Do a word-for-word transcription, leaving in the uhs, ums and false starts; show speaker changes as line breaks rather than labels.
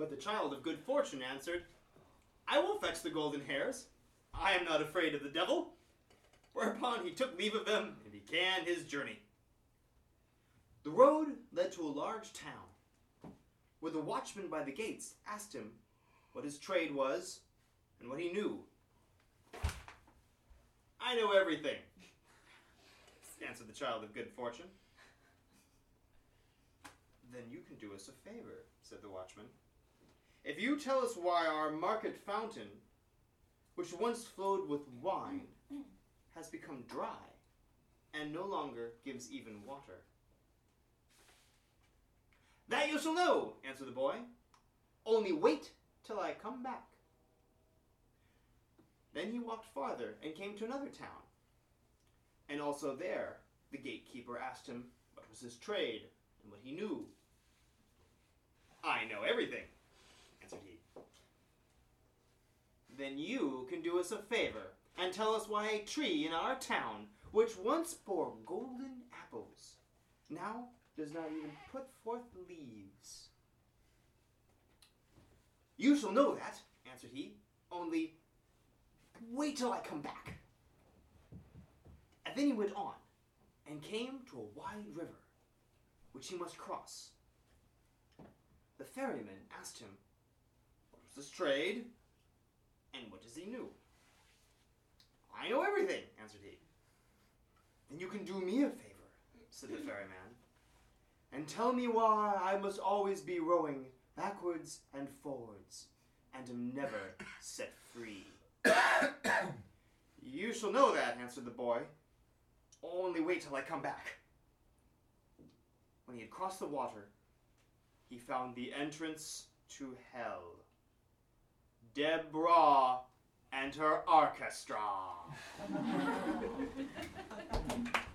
But the child of good fortune answered, I will fetch the golden hairs. I am not afraid of the devil. Whereupon he took leave of them and began his journey. The road led to a large town, where the watchman by the gates asked him what his trade was and what he knew. I know everything, answered the child of good fortune. Then you can do us a favor, said the watchman. If you tell us why our market fountain, which once flowed with wine, has become dry and no longer gives even water. That you shall know, answered the boy. Only wait till I come back. Then he walked farther and came to another town. And also there the gatekeeper asked him what was his trade and what he knew. I know everything, answered he. Then you can do us a favor and tell us why a tree in our town, which once bore golden apples, now does not even put forth leaves. You shall know that, answered he, only wait till I come back. And then he went on and came to a wide river, which he must cross. The ferryman asked him, what was his trade, and what does he know? I know everything, answered he. Then you can do me a favor, said the ferryman, and tell me why I must always be rowing backwards and forwards, and am never set free. You shall know that, answered the boy. Only wait till I come back. When he had crossed the water, he found the entrance to hell. Deborah and her orchestra.